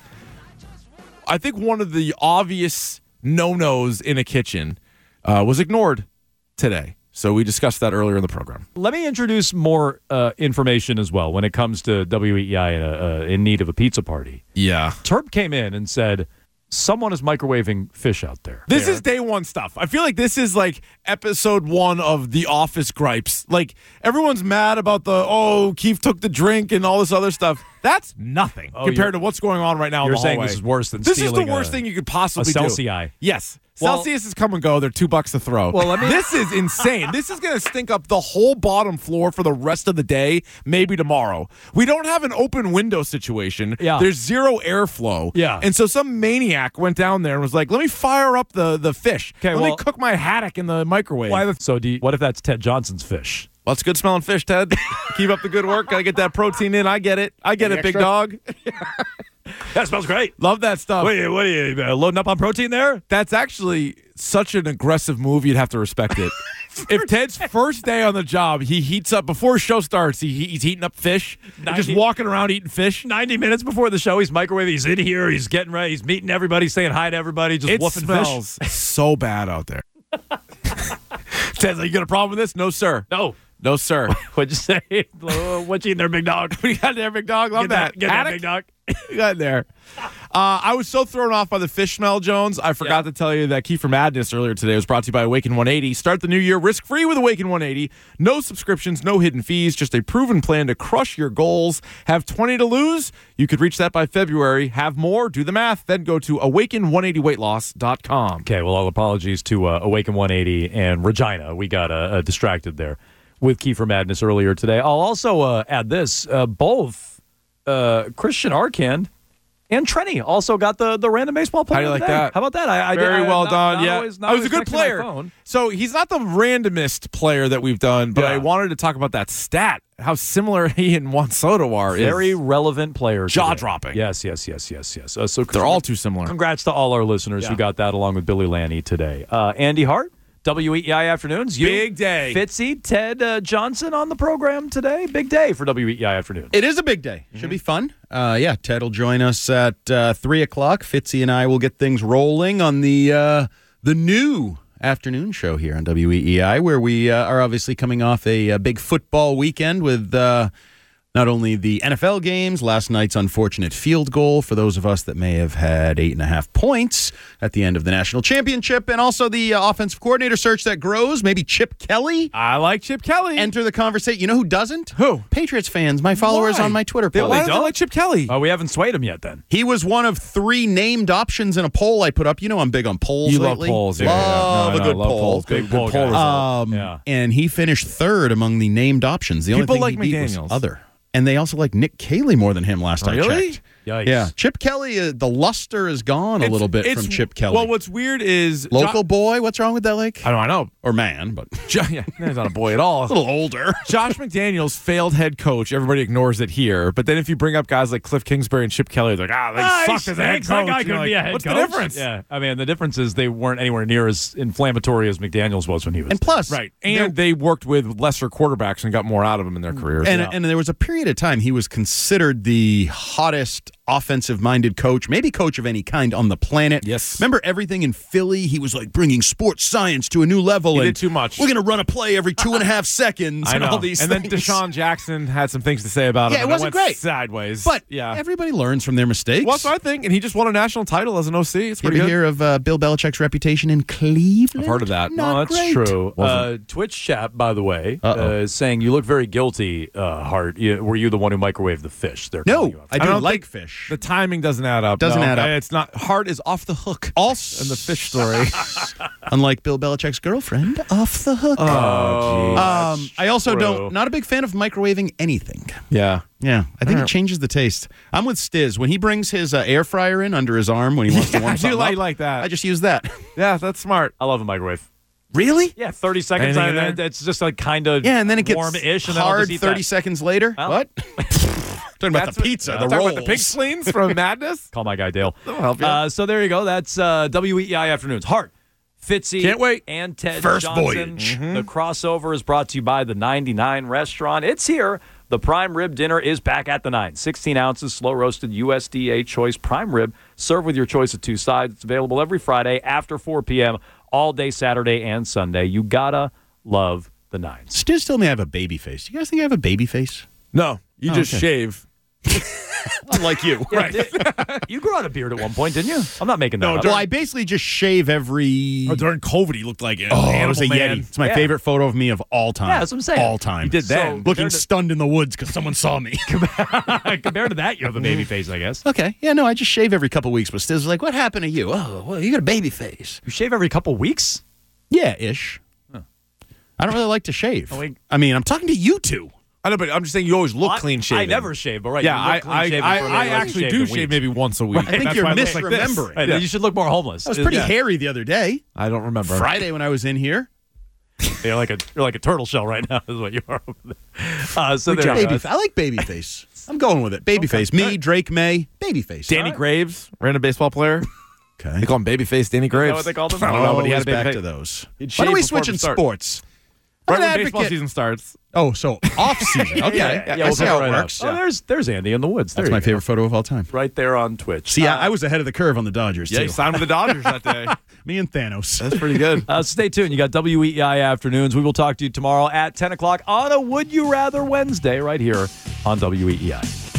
I think one of the obvious no-nos in a kitchen uh, was ignored today. So we discussed that earlier in the program. Let me introduce more uh, information as well when it comes to W E E I in, a, uh, in need of a pizza party. Yeah. Terp came in and said, someone is microwaving fish out there. This There. is day one stuff. I feel like this is like episode one of The Office gripes. Like, everyone's mad about the, oh, Keith took the drink and all this other stuff. That's nothing Oh, compared you're- to what's going on right now in You're the saying hallway. this is worse than This is the stealing worst a- thing you could possibly a do. Celsius. Yes. Well- Celsius is come and go. They're two bucks to throw. Well, let me- This is insane. This is going to stink up the whole bottom floor for the rest of the day, maybe tomorrow. We don't have an open window situation. Yeah. There's zero airflow. Yeah. And so some maniac went down there and was like, let me fire up the, the fish. Okay, let well- me cook my haddock in the microwave. Why the, so do you, what if that's Ted Johnson's fish? Well, it's good smelling fish, Ted. Keep up the good work. Got to get that protein in. I get it. I get Any it, big extra? dog. That smells great. Love that stuff. What are you, what are you uh, loading up on protein there? That's actually such an aggressive move. You'd have to respect it. If Ted's first day on the job, he heats up before show starts. He, he's heating up fish, and just ninety walking around eating fish. ninety minutes before the show, he's microwaving. He's in here. He's getting ready. He's meeting everybody, saying hi to everybody, just It woofing smells fish. so bad out there. Ted's like, you got a problem with this? No, sir. No. No, sir. What'd you say? What you eating there, big dog? We got there, big dog. Love Get that. that, get that, Haddock? big dog. We got there. Uh, I was so thrown off by the fish smell, Jones. I forgot to tell you that Key for Madness earlier today was brought to you by Awaken one eighty. Start the new year risk-free with Awaken one eighty. No subscriptions, no hidden fees, just a proven plan to crush your goals. Have twenty to lose? You could reach that by February. Have more? Do the math. Then go to awaken one eighty weight loss dot com. Okay, well, all apologies to uh, Awaken one eighty and Regina. We got uh, uh, distracted there with Kiefer Madness earlier today. I'll also uh, add this. Uh, both uh, Christian Arcand and Trenny also got the, the random baseball player How do you of the like day. that? How about that? I, I Very did, I, well not, done. Not yeah, always, not I was a always good checking my player. phone. So he's not the randomest player that we've done, but Yeah. I wanted to talk about that stat. How similar he and Juan Soto are. Very is relevant players. jaw today. dropping. Yes, yes, yes, yes, yes. Uh, so They're all too similar. Congrats to all our listeners Yeah. who got that along with Billy Lanny today. Uh, Andy Hart, W E E I Afternoons. You, Big day. Fitzy, Ted uh, Johnson on the program today. Big day for W E E I Afternoons. It is a big day. Should be fun. Uh, yeah, Ted will join us at uh, three o'clock. Fitzy and I will get things rolling on the uh, the new afternoon show here on W E E I, where we uh, are obviously coming off a, a big football weekend with uh, not only the N F L games, last night's unfortunate field goal for those of us that may have had eight and a half points at the end of the national championship, and also the uh, offensive coordinator search that grows. Maybe Chip Kelly. I like Chip Kelly. Enter the conversation. You know who doesn't? Who? Patriots fans, my followers Why? on my Twitter They, poll. why do they like Chip Kelly? Oh, we haven't swayed him yet then. He was one of three named options in a poll I put up. You know I'm big on polls You love lately. polls, yeah, Love yeah, yeah. No, a no, good love poll. polls. Good- Big good poll poll guy. result. Um, Yeah. And he finished third among the named options. The only People thing like he beat was McDaniels. other. And they also like Nick Cayley more than him last I Really? checked. Yikes. Yeah. Chip Kelly, uh, the luster is gone a It's- little bit it's- from Chip Kelly. Well, what's weird is Local boy, what's wrong with that, Lake? I don't I know. Or man, but Jo- yeah, he's not a boy at all. a little older. Josh McDaniels, failed head coach. Everybody ignores it here. But then if you bring up guys like Cliff Kingsbury and Chip Kelly, they're like, ah, they Ah, suck he as a head stinks. That coach. guy You're couldn't like, be a head What's coach. the difference? Yeah, I mean, the difference is they weren't anywhere near as inflammatory as McDaniels was when he was And plus, Right. And they worked with lesser quarterbacks and got more out of them in their careers. And, Yeah. and there was a period of time he was considered the hottest offensive-minded coach, maybe coach of any kind on the planet. Yes. Remember everything in Philly? He was like bringing sports science to a new level. He and did too much. We're going to run a play every two and a half seconds I and know. all these and things. then Deshaun Jackson had some things to say about him. Yeah, it and wasn't went great. Sideways. But yeah. everybody learns from their mistakes. Well, that's what I think. And he just won a national title as an O C. It's You pretty ever good. hear of uh, Bill Belichick's reputation in Cleveland? I've heard of that. Not No, that's great. true. Uh, Wasn't. Twitch chat, by the way, Uh-oh. uh, is saying you look very guilty, uh, Hart. You, were you the one who microwaved the fish? They're calling you No, out. I do don't like think fish. The timing doesn't add up. Doesn't No, add up. It's not. Hart is off the hook. Also, in the fish story. unlike Bill Belichick's girlfriend, off the hook. Oh, um, I also true. don't. Not a big fan of microwaving anything. yeah. Yeah, I think All it right. changes the taste. I'm with Stiz. When he brings his uh, air fryer in under his arm when he wants to warm I do something like, up, like that. I just use that. yeah, that's smart. I love a microwave. Really? Yeah, thirty seconds. Anything I, in there? it's just like kind of Yeah, and then it gets warm-ish, and then I'll hard just eat thirty that. seconds later. Well. What? Talking about That's the what- pizza, uh, the talking rolls. about the pig spleens from Madness. Call my guy Dale. That'll help you. Uh, so there you go. That's uh, W E E I Afternoons. Hart, Fitzy, Can't wait. and Ted First Johnson. voyage. The crossover is brought to you by the ninety-nine Restaurant. It's here. The prime rib dinner is back at the nine. sixteen ounces, slow-roasted U S D A choice prime rib. Served with your choice of two sides. It's available every Friday after four p.m., all day Saturday and Sunday. You gotta love the nines. Stiz told me I have a baby face. Do you guys think I have a baby face? No, you Oh, just okay. shave. Unlike you. Yeah, did- you grew out a beard at one point, didn't you? I'm not making that No, up. well, I basically just shave every. Oh, during COVID, he looked like an Oh, animal it was a man. Yeti. It's my Yeah. favorite photo of me of all time. Yeah, that's what I'm saying. All time. You did that. So- Looking compared to- stunned in the woods because someone saw me. Compared to that, you have a baby face, I guess. Okay. Yeah, no, I just shave every couple weeks, but Stiz was like, what happened to you? Oh, well, you got a baby face. You shave every couple weeks? Yeah, ish. I don't really like to shave. Oh, wait. I mean, I'm talking to you two. I know, but I'm just saying you always look Well, I- clean shaven. I never shave, but right. Yeah, you I look clean I, shaven I, for I maybe less actually shaved do than shave weeks. maybe once a week. I think That's you're why I look like this. misremembering. Right, Yeah. You should look more homeless. I was pretty Yeah. hairy the other day. I don't remember. Friday when I was in here. You're like a you're like a turtle shell right now. Is what you are. Over there. Uh, so there, Baby, uh, I like babyface. I'm going with it. Babyface. Me, Drake May, babyface. Danny Graves, random baseball player. Okay. They call him Babyface Danny Graves. what they called him? I don't know, but he had a Always baby back face. to those. He'd Why shave don't we before switch in the start. sports? Right I'm when an baseball advocate. season starts. Oh, so off season. Okay. Yeah, yeah, I we'll see pick how right it up. works. Oh, there's there's Andy in the woods. There That's you my go. favorite photo of all time. Right there on Twitch. See, Uh, I, I was ahead of the curve on the Dodgers, Yeah, too. he signed with the Dodgers that day. Me and Thanos. That's pretty good. Uh, stay tuned. You got W E E I Afternoons. We will talk to you tomorrow at ten o'clock on a Would You Rather Wednesday right here on W E E I.